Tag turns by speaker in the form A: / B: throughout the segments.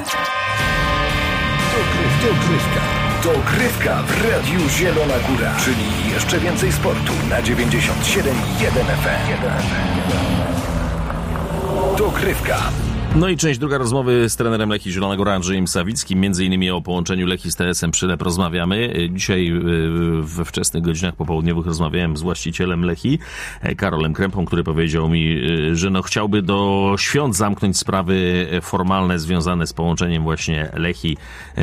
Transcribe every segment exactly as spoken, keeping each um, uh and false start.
A: Dogrywka. Dogrywka w Radiu Zielona Góra. Czyli jeszcze więcej sportu na dziewięćdziesiąt siedem i jeden F M. Dogrywka.
B: No i część druga rozmowy z trenerem Lechii Zielona Góra Andrzejem Sawickim. Między innymi o połączeniu Lechii z T S em Przylep rozmawiamy. Dzisiaj we wczesnych godzinach popołudniowych rozmawiałem z właścicielem Lechii, Karolem Krępą, który powiedział mi, że no chciałby do świąt zamknąć sprawy formalne związane z połączeniem właśnie Lechii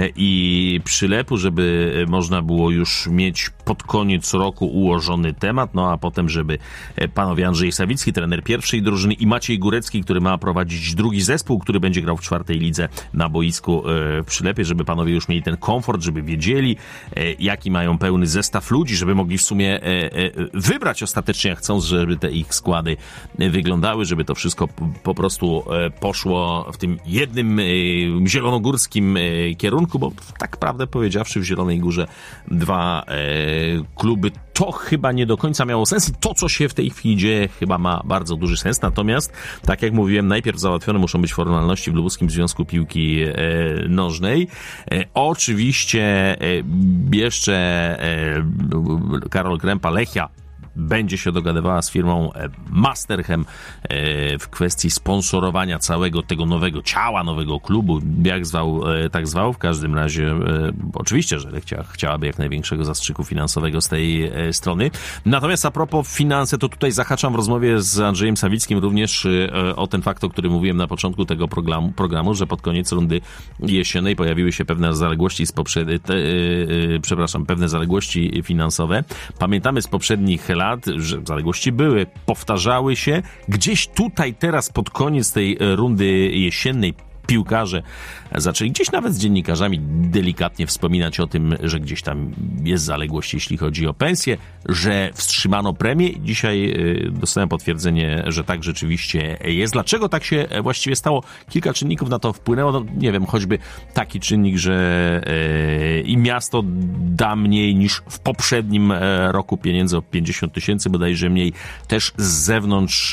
B: i Przylepu, żeby można było już mieć pod koniec roku ułożony temat, no a potem, żeby panowie Andrzej Sawicki, trener pierwszej drużyny, i Maciej Górecki, który ma prowadzić drugi zespół, Zespół, który będzie grał w czwartej lidze na boisku w Przylepie, żeby panowie już mieli ten komfort, żeby wiedzieli, jaki mają pełny zestaw ludzi, żeby mogli w sumie wybrać ostatecznie, jak chcą, żeby te ich składy wyglądały, żeby to wszystko po prostu poszło w tym jednym zielonogórskim kierunku, bo tak prawdę powiedziawszy w Zielonej Górze dwa kluby to chyba nie do końca miało sens i to, co się w tej chwili dzieje, chyba ma bardzo duży sens. Natomiast, tak jak mówiłem, najpierw załatwione muszą być formalności w Lubuskim Związku Piłki e, Nożnej. E, oczywiście e, jeszcze e, Karol Krępa, Lechia będzie się dogadywała z firmą Masterchem w kwestii sponsorowania całego tego nowego ciała, nowego klubu, jak zwał, tak zwał. W każdym razie oczywiście, że Lechia chciałaby jak największego zastrzyku finansowego z tej strony. Natomiast a propos finanse, to tutaj zahaczam w rozmowie z Andrzejem Sawickim również o ten fakt, o którym mówiłem na początku tego programu, programu że pod koniec rundy jesiennej pojawiły się pewne zaległości z poprzednich, przepraszam, pewne zaległości finansowe. Pamiętamy z poprzednich lat, że zaległości były, powtarzały się. Gdzieś tutaj teraz pod koniec tej rundy jesiennej piłkarze zaczęli gdzieś nawet z dziennikarzami delikatnie wspominać o tym, że gdzieś tam jest zaległość, jeśli chodzi o pensję, że wstrzymano premię. Dzisiaj dostałem potwierdzenie, że tak rzeczywiście jest. Dlaczego tak się właściwie stało? Kilka czynników na to wpłynęło. No, nie wiem, choćby taki czynnik, że i miasto da mniej niż w poprzednim roku pieniędzy, o pięćdziesiąt tysięcy bodajże mniej. Też z zewnątrz,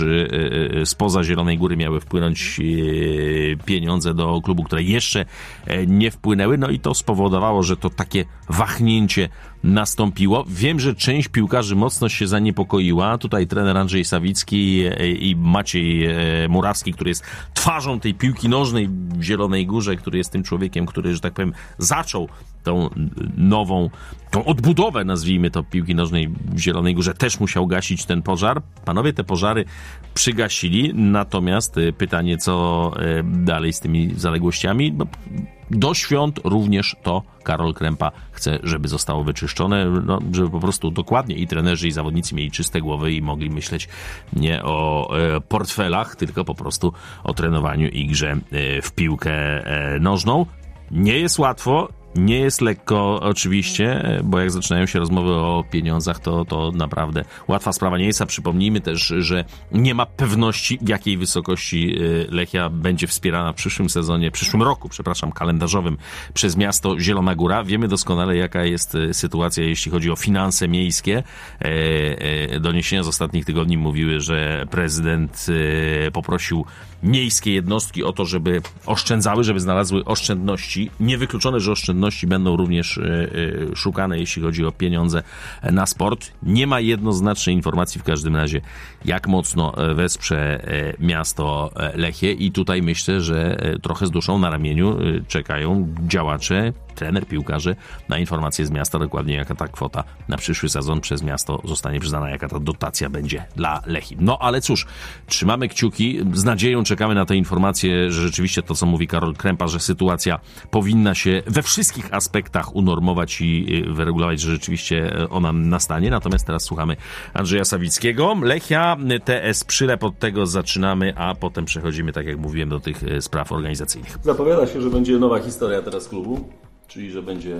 B: spoza Zielonej Góry miały wpłynąć pieniądze do klubu, które jeszcze nie wpłynęły, no i to spowodowało, że to takie wahnięcie nastąpiło. Wiem, że część piłkarzy mocno się zaniepokoiła. Tutaj trener Andrzej Sawicki i Maciej Murawski, który jest twarzą tej piłki nożnej w Zielonej Górze, który jest tym człowiekiem, który, że tak powiem, zaczął tą nową, tą odbudowę, nazwijmy to, piłki nożnej w Zielonej Górze, też musiał gasić ten pożar. Panowie te pożary przygasili, natomiast pytanie, co dalej z tymi zaległościami? Do świąt również to Karol Krępa chce, żeby zostało wyczyszczone, no, żeby po prostu dokładnie i trenerzy, i zawodnicy mieli czyste głowy i mogli myśleć nie o e, portfelach, tylko po prostu o trenowaniu i grze e, w piłkę e, nożną. Nie jest łatwo. Nie jest lekko oczywiście, bo jak zaczynają się rozmowy o pieniądzach, to, to naprawdę łatwa sprawa nie jest, a przypomnijmy też, że nie ma pewności, w jakiej wysokości Lechia będzie wspierana w przyszłym sezonie, w przyszłym roku, przepraszam, kalendarzowym przez miasto Zielona Góra. Wiemy doskonale, jaka jest sytuacja, jeśli chodzi o finanse miejskie. Doniesienia z ostatnich tygodni mówiły, że prezydent poprosił miejskie jednostki o to, żeby oszczędzały, żeby znalazły oszczędności. Niewykluczone, że oszczędności będą również szukane, jeśli chodzi o pieniądze na sport. Nie ma jednoznacznej informacji w każdym razie, jak mocno wesprze miasto Lechię i tutaj myślę, że trochę z duszą na ramieniu czekają działacze, trener, piłkarze na informacje z miasta, dokładnie jaka ta kwota na przyszły sezon przez miasto zostanie przyznana, jaka ta dotacja będzie dla Lechii. No ale cóż, trzymamy kciuki, z nadzieją czekamy na te informacje, że rzeczywiście to, co mówi Karol Krępa, że sytuacja powinna się we wszystkich aspektach unormować i wyregulować, że rzeczywiście ona nastanie. Natomiast teraz słuchamy Andrzeja Sawickiego. Lechia, T S Przylep, od tego zaczynamy, a potem przechodzimy, tak jak mówiłem, do tych spraw organizacyjnych.
C: Zapowiada się, że będzie nowa historia teraz klubu, czyli że będzie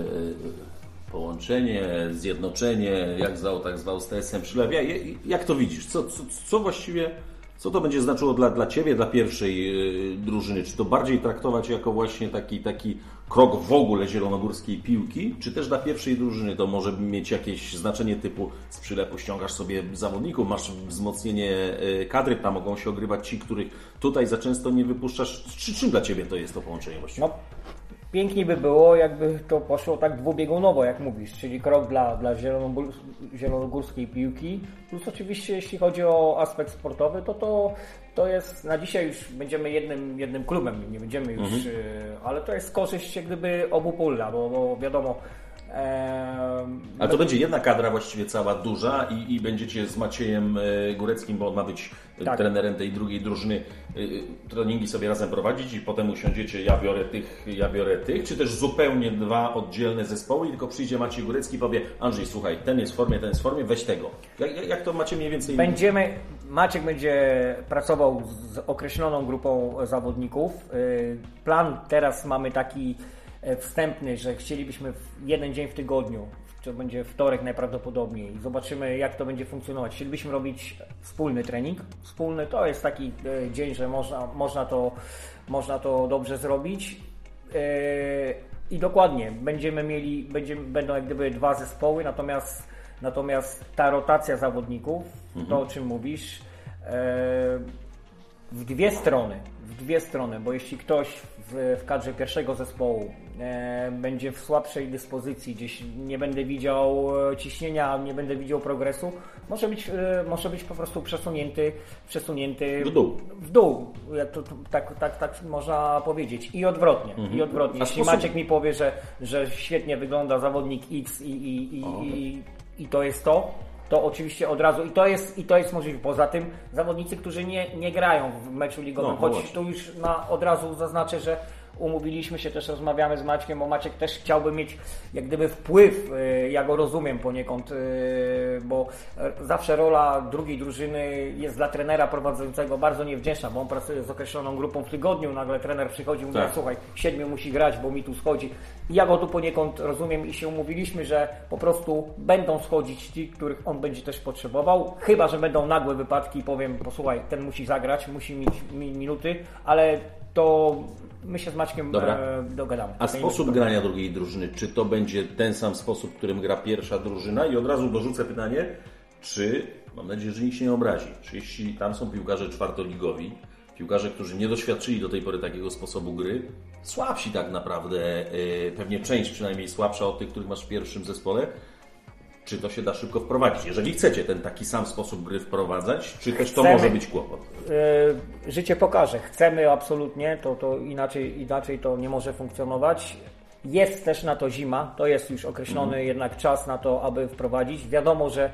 C: połączenie, zjednoczenie, jak zwał, tak zwał, z T S em Przylep. Jak to widzisz? Co, co, co właściwie Co to będzie znaczyło dla, dla Ciebie, dla pierwszej yy, drużyny? Czy to bardziej traktować jako właśnie taki, taki krok w ogóle zielonogórskiej piłki, czy też dla pierwszej drużyny to może mieć jakieś znaczenie typu z przylepu ściągasz sobie zawodników, masz wzmocnienie yy, kadry, tam mogą się ogrywać ci, których tutaj za często nie wypuszczasz. Czy czym dla Ciebie to jest to połączenie właściwie?
D: No, pięknie by było, jakby to poszło tak dwubiegunowo, jak mówisz, czyli krok dla, dla zielonogór, zielonogórskiej piłki, plus oczywiście jeśli chodzi o aspekt sportowy, to to, to jest, na dzisiaj już będziemy jednym, jednym klubem, nie będziemy już, mhm. ale to jest korzyść jak gdyby obu pól, bo, bo wiadomo.
C: E, Ale to będzie jedna kadra właściwie cała duża i, i będziecie z Maciejem Góreckim, bo on ma być tak. trenerem tej drugiej drużyny, treningi sobie razem prowadzić i potem usiądziecie, ja biorę tych, ja biorę tych, czy też zupełnie dwa oddzielne zespoły i tylko przyjdzie Maciej Górecki i powie: Andrzej, słuchaj, ten jest w formie, ten jest w formie, weź tego. Jak, jak to macie mniej więcej?
D: Będziemy, Maciek będzie pracował z określoną grupą zawodników. Plan teraz mamy taki wstępny, że chcielibyśmy w jeden dzień w tygodniu, to będzie wtorek najprawdopodobniej, zobaczymy jak to będzie funkcjonować. Chcielibyśmy robić wspólny trening. Wspólny to jest taki dzień, że można, można, to, można to dobrze zrobić. I dokładnie, będziemy mieli, będziemy, będą jak gdyby dwa zespoły, natomiast, natomiast ta rotacja zawodników, mhm. to o czym mówisz, w dwie strony, w dwie strony, bo jeśli ktoś w, w kadrze pierwszego zespołu e, będzie w słabszej dyspozycji, gdzieś nie będę widział ciśnienia, nie będę widział progresu, może być, e, może być po prostu przesunięty, przesunięty
C: w dół.
D: W dół, jak to, to, tak, tak, tak można powiedzieć. I odwrotnie. Mhm. I odwrotnie. Jeśli sposób... Maciek mi powie, że, że świetnie wygląda zawodnik X i, i, i, i, i to jest to, to oczywiście od razu i to jest, i to jest możliwe. Poza tym zawodnicy, którzy nie, nie grają w meczu ligowym, no, choć tu już na, od razu zaznaczę, że umówiliśmy się, też rozmawiamy z Maćkiem, bo Maciek też chciałby mieć jak gdyby wpływ, ja go rozumiem poniekąd, bo zawsze rola drugiej drużyny jest dla trenera prowadzącego bardzo niewdzięczna, bo on pracuje z określoną grupą w tygodniu, nagle trener przychodzi i mówi: tak. słuchaj, siedmiu musi grać, bo mi tu schodzi. I ja go tu poniekąd rozumiem i się umówiliśmy, że po prostu będą schodzić ci, których on będzie też potrzebował, chyba że będą nagłe wypadki i powiem: posłuchaj, ten musi zagrać, musi mieć minuty, ale to my się z Maćkiem Dobra. dogadamy.
C: A sposób grania drugiej drużyny, czy to będzie ten sam sposób, którym gra pierwsza drużyna? I od razu dorzucę pytanie, czy, mam nadzieję, że nikt się nie obrazi, czy jeśli tam są piłkarze czwartoligowi, piłkarze, którzy nie doświadczyli do tej pory takiego sposobu gry, słabsi tak naprawdę, pewnie część przynajmniej słabsza od tych, których masz w pierwszym zespole, czy to się da szybko wprowadzić? Jeżeli chcecie ten taki sam sposób gry wprowadzać, czy też to Chcemy, może być kłopot?
D: Yy, życie pokaże. Chcemy absolutnie, to, to inaczej, inaczej to nie może funkcjonować. Jest też na to zima, to jest już określony mhm. jednak czas na to, aby wprowadzić. Wiadomo, że,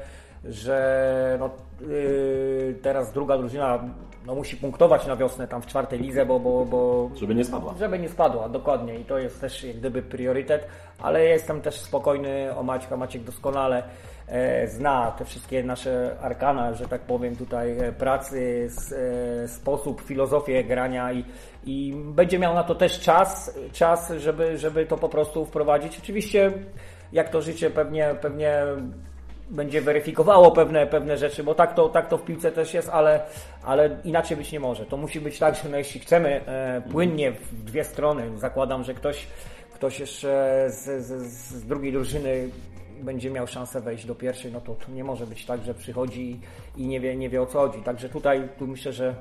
D: że no, yy, teraz druga drużyna no, musi punktować na wiosnę tam w czwartej lidze, bo, bo, bo...
C: Żeby nie spadła.
D: Żeby nie spadła, dokładnie. I to jest też jak gdyby priorytet, ale jestem też spokojny o Maćka. Maciek doskonale e, zna te wszystkie nasze arkana, że tak powiem, tutaj e, pracy, s, e, sposób, filozofię grania i, i będzie miał na to też czas, czas żeby, żeby to po prostu wprowadzić. Oczywiście jak to życie pewnie, pewnie będzie weryfikowało pewne, pewne rzeczy, bo tak to, tak to w piłce też jest, ale, ale inaczej być nie może. To musi być tak, że no jeśli chcemy e, płynnie w dwie strony, zakładam, że ktoś, ktoś jeszcze z, z, z drugiej drużyny będzie miał szansę wejść do pierwszej, no to, to nie może być tak, że przychodzi i nie wie, nie wie o co chodzi. Także tutaj tu myślę, że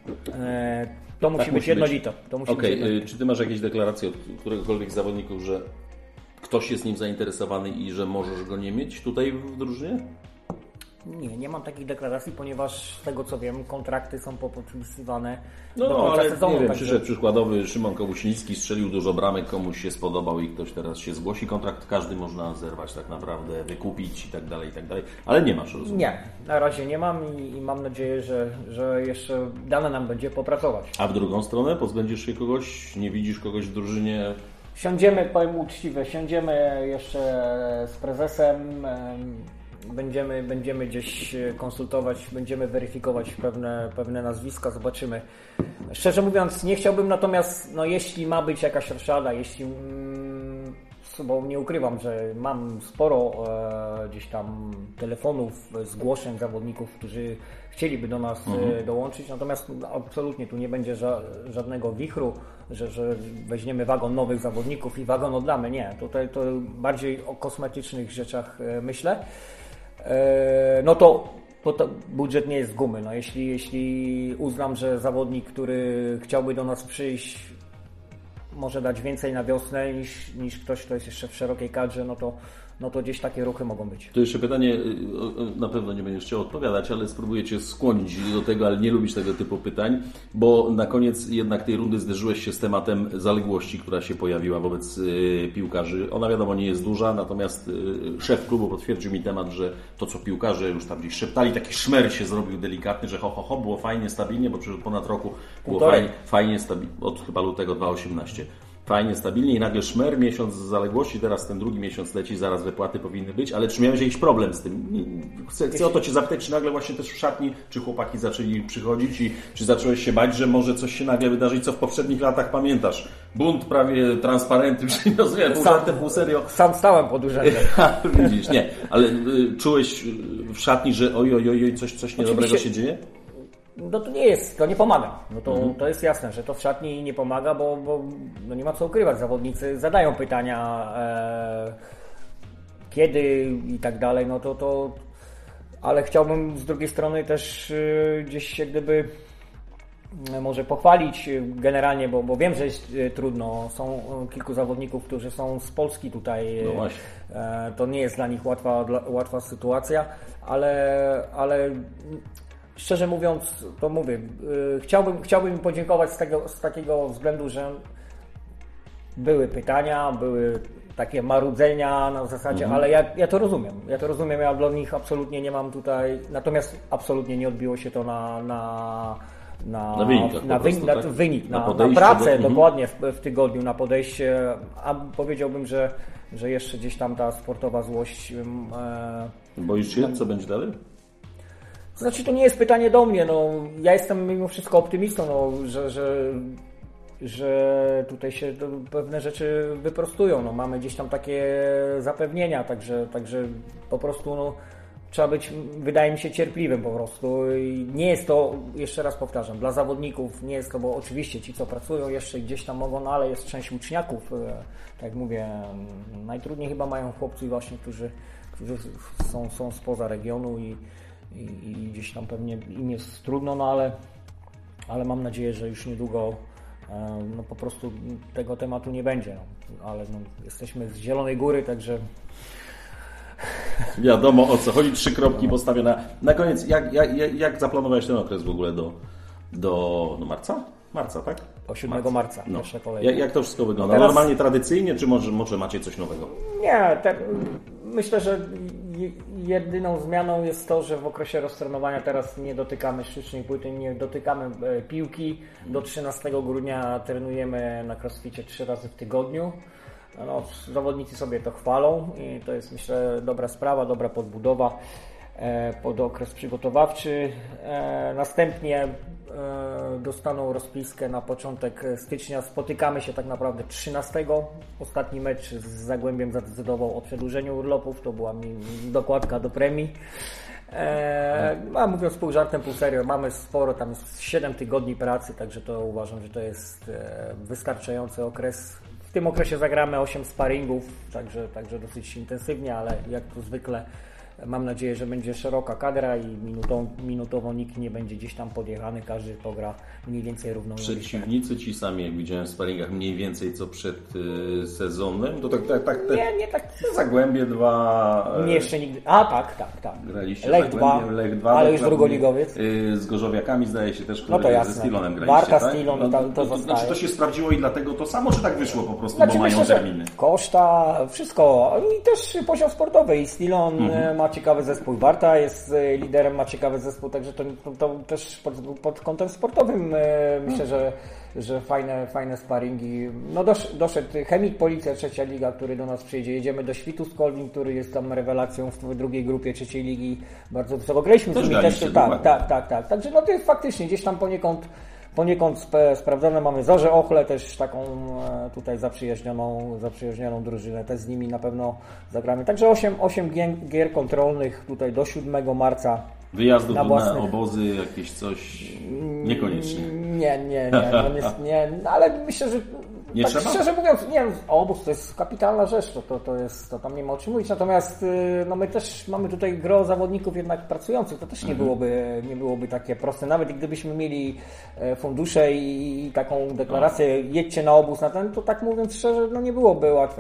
D: e, to musi tak być musi jednolite. Okej,
C: okay. Czy ty masz jakieś deklaracje od któregokolwiek z zawodników, że ktoś jest nim zainteresowany i że możesz go nie mieć tutaj w drużynie?
D: Nie, nie mam takich deklaracji, ponieważ z tego co wiem, kontrakty są podpisywane
C: no,
D: do końca
C: ale
D: sezonu.
C: Nie wiem,
D: także...
C: przyszedł przykładowy Szymon Kołuśnicki, strzelił dużo bramek, komuś się spodobał i ktoś teraz się zgłosi. Kontrakt każdy można zerwać tak naprawdę, wykupić i tak dalej, i tak dalej. Ale nie masz, rozumiem?
D: Nie, na razie nie mam i, i mam nadzieję, że, że jeszcze dane nam będzie popracować.
C: A w drugą stronę pozbędziesz się kogoś, nie widzisz kogoś w drużynie?
D: Siądziemy, powiem uczciwie, siądziemy jeszcze z prezesem, będziemy, będziemy gdzieś konsultować, będziemy weryfikować pewne, pewne nazwiska, zobaczymy. Szczerze mówiąc, nie chciałbym, natomiast no, jeśli ma być jakaś roszada, jeśli mm, bo nie ukrywam, że mam sporo e, gdzieś tam telefonów, zgłoszeń zawodników, którzy chcieliby do nas mhm. e, dołączyć, natomiast absolutnie tu nie będzie ża żadnego wichru, że, że weźmiemy wagon nowych zawodników i wagon oddamy. Nie, tutaj to bardziej o kosmetycznych rzeczach e, myślę. E, no to Bo to budżet nie jest z gumy. No jeśli, jeśli uznam, że zawodnik, który chciałby do nas przyjść, może dać więcej na wiosnę niż, niż ktoś, kto jest jeszcze w szerokiej kadrze, no to, no to gdzieś takie ruchy mogą być.
C: To jeszcze pytanie, na pewno nie będziesz chciał odpowiadać, ale spróbuję Cię skłonić do tego, ale nie lubisz tego typu pytań, bo na koniec jednak tej rundy zderzyłeś się z tematem zaległości, która się pojawiła wobec y, piłkarzy. Ona wiadomo nie jest duża, natomiast y, szef klubu potwierdził mi temat, że to co piłkarze już tam gdzieś szeptali, taki szmer się zrobił delikatny, że ho, ho, ho, było fajnie, stabilnie, bo przecież ponad roku było fajnie, fajnie stabilnie, od chyba lutego dwa tysiące osiemnastego. Fajnie, stabilnie i nagle szmer, miesiąc zaległości, teraz ten drugi miesiąc leci, zaraz wypłaty powinny być, ale czy miałeś jakiś problem z tym? Chcę, chcę o to Cię zapytać, czy nagle właśnie też w szatni, czy chłopaki zaczęli przychodzić i czy zacząłeś się bać, że może coś się nagle wydarzyć, co w poprzednich latach pamiętasz? Bunt, prawie transparenty, czyli no zmian, pół żartem, pół serio.
D: Sam stałem pod urzędem.
C: Widzisz, nie, ale y, czułeś w szatni, że oj, oj, oj, coś, coś niedobrego się dzieje?
D: No to nie jest, to nie pomaga. No to,
C: mhm.
D: to jest jasne, że to w szatni nie pomaga, bo, bo no nie ma co ukrywać. Zawodnicy zadają pytania e, kiedy i tak dalej, no to, to ale chciałbym z drugiej strony też e, gdzieś jak gdyby e, może pochwalić generalnie, bo, bo wiem, że jest e, trudno. Są kilku zawodników, którzy są z Polski tutaj.
C: No właśnie.
D: E, to nie jest dla nich łatwa, dla, łatwa sytuacja, ale, ale szczerze mówiąc, to mówię, yy, chciałbym, chciałbym im podziękować z, tego, z takiego względu, że były pytania, były takie marudzenia na zasadzie, mhm. ale ja, ja to rozumiem. Ja to rozumiem, ja dla nich absolutnie nie mam tutaj, natomiast absolutnie nie odbiło się to na, na, na,
C: na, wynikach,
D: na,
C: prostu,
D: wy,
C: tak?
D: na wynik, na,
C: na,
D: na pracę
C: do...
D: dokładnie w, w tygodniu, na podejście, a powiedziałbym, że, że jeszcze gdzieś tam ta sportowa złość. Yy,
C: Boisz się, co będzie dalej?
D: Znaczy, to nie jest pytanie do mnie, no, ja jestem mimo wszystko optymistą, no, że, że, że tutaj się pewne rzeczy wyprostują, no, mamy gdzieś tam takie zapewnienia, także, także po prostu no, trzeba być, wydaje mi się, cierpliwym po prostu. I nie jest to, jeszcze raz powtarzam, dla zawodników nie jest to, bo oczywiście ci, co pracują jeszcze gdzieś tam mogą, no, ale jest część uczniaków, tak jak mówię, najtrudniej chyba mają chłopcy właśnie, którzy, którzy są, są spoza regionu i I, i gdzieś tam pewnie im jest trudno, no ale, ale mam nadzieję, że już niedługo e, no po prostu tego tematu nie będzie. No. Ale no, jesteśmy z Zielonej Góry, także...
C: Wiadomo o co chodzi, trzy kropki postawione. Na koniec, jak, jak, jak zaplanowałeś ten okres w ogóle do, do, do marca? Marca, tak?
D: Do siódmego marca,
C: no.
D: pierwsze kolejne.
C: Jak, jak to wszystko wygląda?
D: Teraz...
C: Normalnie, tradycyjnie, czy może, może macie coś nowego?
D: Nie, te, myślę, że jedyną zmianą jest to, że w okresie roztrenowania teraz nie dotykamy sztucznej płyty, nie dotykamy piłki. Do trzynastego grudnia trenujemy na crossficie trzy razy w tygodniu. No, zawodnicy sobie to chwalą i to jest, myślę, dobra sprawa, dobra podbudowa pod okres przygotowawczy. Następnie dostaną rozpiskę na początek stycznia. Spotykamy się tak naprawdę trzynastego. Ostatni mecz z Zagłębiem zadecydował o przedłużeniu urlopów. To była mi dokładka do premii. A mówiąc pół żartem, pół serio, mamy sporo, tam jest siedem tygodni pracy, także to uważam, że to jest wystarczający okres. W tym okresie zagramy osiem sparingów, także, także dosyć intensywnie, ale jak to zwykle mam nadzieję, że będzie szeroka kadra i minutą, minutowo nikt nie będzie gdzieś tam podjechany, każdy pogra mniej więcej równą ilość.
C: Przeciwnicy ci sami, jak widziałem w sparingach, mniej więcej co przed y, sezonem, to tak, tak, tak te,
D: nie, nie tak.
C: Zagłębie dwa.
D: Nie, jeszcze nigdy. A tak, tak, tak.
C: Graliście
D: Lech dwa,
C: Lech dwa,
D: ale już drugoligowiec.
C: Y, z Gorzowiakami zdaje się też,
D: no to jasne.
C: ze Stilonem graliście.
D: Warta,
C: tak?
D: Stilon,
C: no,
D: to, to,
C: to, to znaczy to się sprawdziło i dlatego to samo, czy tak wyszło po prostu, znaczy, bo mają
D: myślę,
C: terminy?
D: Koszta, wszystko i też poziom sportowy i Stilon mhm. ma ciekawy zespół. Warta jest liderem, ma ciekawy zespół, także to, to, to też pod, pod kątem sportowym e, myślę, że, że fajne, fajne sparingi. No dosz, doszedł Chemik Policja, trzecia liga, który do nas przyjedzie. Jedziemy do Świtu Skolwin, który jest tam rewelacją w drugiej grupie trzeciej ligi. Bardzo wysoko graliśmy z nimi też. Tak, tak, tak, tak. Także no to jest faktycznie gdzieś tam poniekąd poniekąd sp- sprawdzone. Mamy Zorzę Ochle, też taką e, tutaj zaprzyjaźnioną, zaprzyjaźnioną drużynę, też z nimi na pewno zagramy. Także osiem gier kontrolnych tutaj do siódmego marca.
C: Wyjazdów
D: na, własnych...
C: na obozy, jakieś coś niekoniecznie.
D: Nie, nie, nie, no nie, nie, no ale myślę, że
C: nie
D: tak
C: trzeba?
D: szczerze mówiąc, nie wiem, obóz to jest kapitalna rzecz, to, to, to jest, to tam nie ma o czym mówić, natomiast no my też mamy tutaj gro zawodników jednak pracujących, to też nie
C: mhm.
D: byłoby, nie byłoby takie proste, nawet gdybyśmy mieli fundusze i, i taką deklarację, no. jedźcie na obóz na ten, to tak mówiąc szczerze, no nie byłoby łatwe.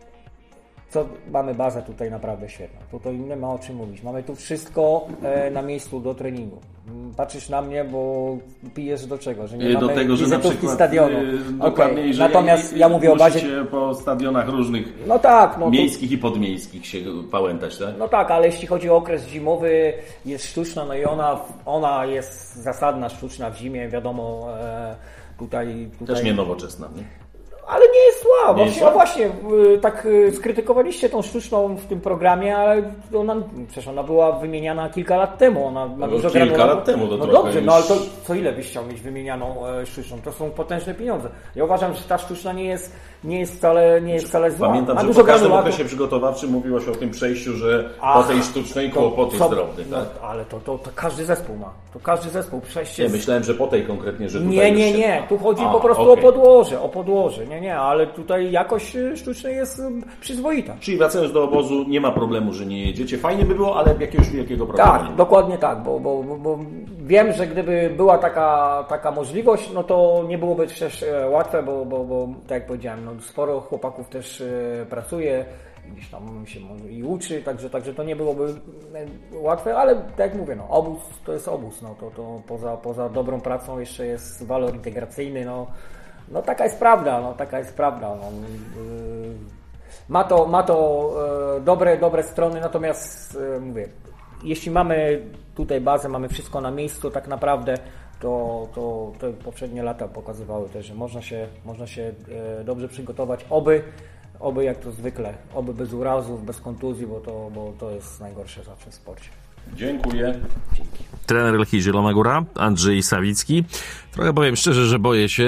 D: To mamy bazę tutaj naprawdę świetną. Tutaj nie ma o czym mówić. Mamy tu wszystko e, na miejscu do treningu. Patrzysz na mnie, bo pijesz do czego? Że nie
C: do
D: mamy
C: tego, że na przykład,
D: stadionu.
C: Dokładnie,
D: okay.
C: że
D: Natomiast
C: ja,
D: ja mówię o bazie
C: po stadionach różnych
D: no tak, no
C: miejskich
D: to...
C: i podmiejskich się pałętać, tak?
D: No tak, ale jeśli chodzi o okres zimowy, jest sztuczna, no i ona, ona jest zasadna, sztuczna w zimie, wiadomo, e, tutaj, tutaj...
C: Też nie nowoczesna, nie?
D: Ale nie jest zła.
C: Nie
D: Właśnie, no właśnie, tak skrytykowaliście tą sztuczną w tym programie, ale ona, przecież ona była wymieniana kilka lat temu. Ona ma
C: no,
D: dużo
C: kilka
D: granula.
C: lat temu. To
D: no dobrze, już... no ale to co ile byś chciał mieć wymienianą e, sztuczną? To są potężne pieniądze. Ja uważam, że ta sztuczna nie jest, nie jest wcale, nie jest wcale zła.
C: Pamiętam,
D: ma
C: że
D: dużo
C: po każdym
D: granulatu.
C: okresie przygotowawczym mówiło się o tym przejściu, że
D: Ach,
C: po tej sztucznej
D: to,
C: kłopoty
D: co,
C: zdrowny.
D: no,
C: tak?
D: ale to, to, to każdy zespół ma. To każdy zespół. Przejście
C: Nie,
D: z...
C: myślałem, że po tej konkretnie, że tutaj
D: Nie, nie,
C: się...
D: nie. Tu chodzi
C: A,
D: po prostu
C: okay.
D: o podłoże, o podłoże. Nie, nie, ale tutaj jakość sztucznej jest przyzwoita.
C: Czyli wracając do obozu, nie ma problemu, że nie jedziecie. Fajnie by było, ale jakiegoś wielkiego problemu
D: Tak,
C: nie ma.
D: dokładnie tak, bo, bo, bo, bo wiem, że gdyby była taka, taka możliwość, no to nie byłoby też łatwe, bo, bo, bo tak jak powiedziałem, no sporo chłopaków też pracuje, gdzieś tam się i uczy, także, także to nie byłoby łatwe, ale tak jak mówię, no obóz to jest obóz, no to, to poza, poza dobrą pracą jeszcze jest walor integracyjny, no, no taka jest prawda, no taka jest prawda, no, yy, ma to, ma to yy, dobre, dobre strony, natomiast yy, mówię, jeśli mamy tutaj bazę, mamy wszystko na miejscu tak naprawdę, to, to, to poprzednie lata pokazywały też, że można się, można się yy, dobrze przygotować, oby Oby jak to zwykle, oby bez urazów, bez kontuzji, bo to, bo to jest najgorsze zawsze w sporcie.
C: Dziękuję.
D: Dzięki.
B: Trener Lechii Zielona Góra, Andrzej Sawicki. Trochę powiem szczerze, że boję się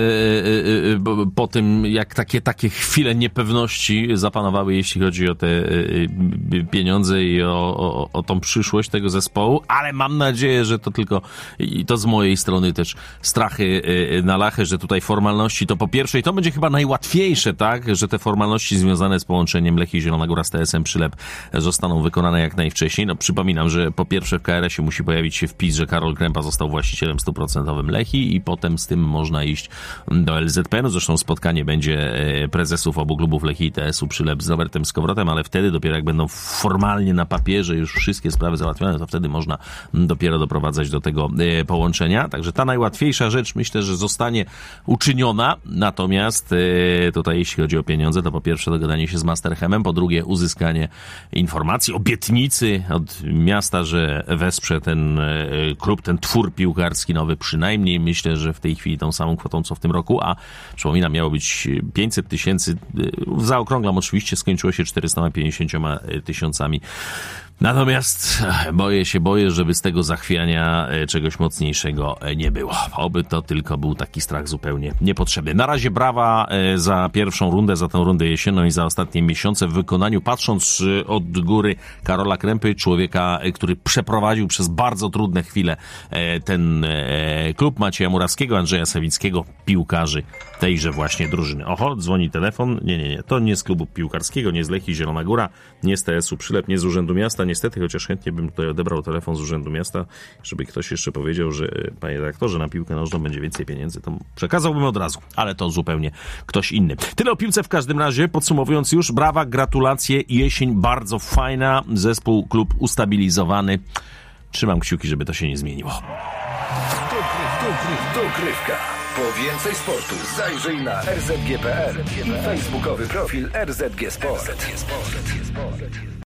B: yy, yy, po tym, jak takie takie chwile niepewności zapanowały, jeśli chodzi o te yy, pieniądze i o, o, o tą przyszłość tego zespołu, ale mam nadzieję, że to tylko, i to z mojej strony też strachy yy, na lachę, że tutaj formalności to po pierwsze, i to będzie chyba najłatwiejsze, tak, że te formalności związane z połączeniem Lechii Zielona Góra z T S M Przylep zostaną wykonane jak najwcześniej. No przypominam, że po pierwsze w K R S ie musi pojawić się wpis, że Karol Krępa został właścicielem stuprocentowym Lechii i potem z tym można iść do L Z P N u. Zresztą spotkanie będzie prezesów obu klubów Lechii i T S u Przylep z Robertem Skowrotem, ale wtedy dopiero jak będą formalnie na papierze już wszystkie sprawy załatwione, to wtedy można dopiero doprowadzać do tego połączenia. Także ta najłatwiejsza rzecz myślę, że zostanie uczyniona. Natomiast tutaj jeśli chodzi o pieniądze, to po pierwsze dogadanie się z Masterchemem, po drugie uzyskanie informacji, obietnicy od miasta, że wesprze ten klub, ten twór piłkarski nowy przynajmniej. Myślę, że w tej chwili tą samą kwotą co w tym roku, a przypominam, miało być pięćset tysięcy, zaokrąglam oczywiście, skończyło się czterysta pięćdziesiąt tysiącami. Natomiast boję się, boję, żeby z tego zachwiania czegoś mocniejszego nie było. Oby to tylko był taki strach zupełnie niepotrzebny. Na razie brawa za pierwszą rundę, za tę rundę jesienną i za ostatnie miesiące w wykonaniu, patrząc od góry Karola Krępy, człowieka, który przeprowadził przez bardzo trudne chwile ten klub, Macieja Murawskiego, Andrzeja Sawickiego, piłkarzy tejże właśnie drużyny. Oho, dzwoni telefon. Nie, nie, nie. To nie z klubu piłkarskiego, nie z Lechii Zielona Góra, nie z T S u Przylep, nie z Urzędu Miasta. Niestety, chociaż chętnie bym tutaj odebrał telefon z Urzędu Miasta, żeby ktoś jeszcze powiedział, że panie redaktorze, na piłkę nożną będzie więcej pieniędzy, to przekazałbym od razu, ale to zupełnie ktoś inny. Tyle o piłce w każdym razie. Podsumowując już, brawa, gratulacje, jesień bardzo fajna, zespół, klub ustabilizowany. Trzymam kciuki, żeby to się nie zmieniło.
A: Dogrywka. Po więcej sportu zajrzyj na r z g kropka p l i facebookowy profil R Z G Sport.